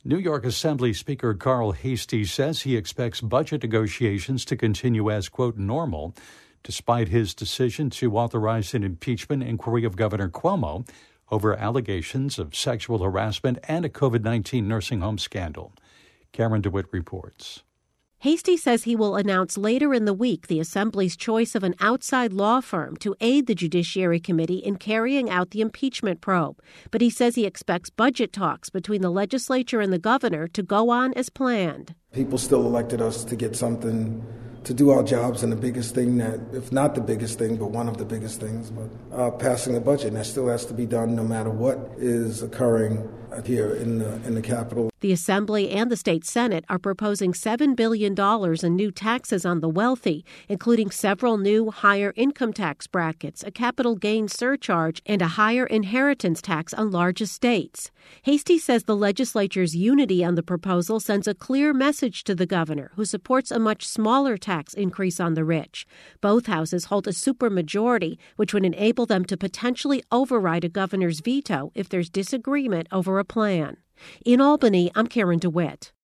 New York Assembly Speaker Carl Heastie says he expects budget negotiations to continue as, quote, normal, despite his decision to authorize an impeachment inquiry of Governor Cuomo over allegations of sexual harassment and a COVID-19 nursing home scandal. Karen DeWitt reports. Heastie says he will announce later in the week the Assembly's choice of an outside law firm to aid the Judiciary Committee in carrying out the impeachment probe. But he says he expects budget talks between the legislature and the governor to go on as planned. People still elected us to get something, to do our jobs, and the biggest thing that, if not the biggest thing, but one of the biggest things, but passing the budget. And that still has to be done no matter what is occurring here in the Capitol. The Assembly and the state Senate are proposing $7 billion in new taxes on the wealthy, including several new higher income tax brackets, a capital gains surcharge, and a higher inheritance tax on large estates. Heastie says the legislature's unity on the proposal sends a clear message to the governor, who supports a much smaller tax increase on the rich. Both houses hold a supermajority, which would enable them to potentially override a governor's veto if there's disagreement over a plan. In Albany, I'm Karen DeWitt.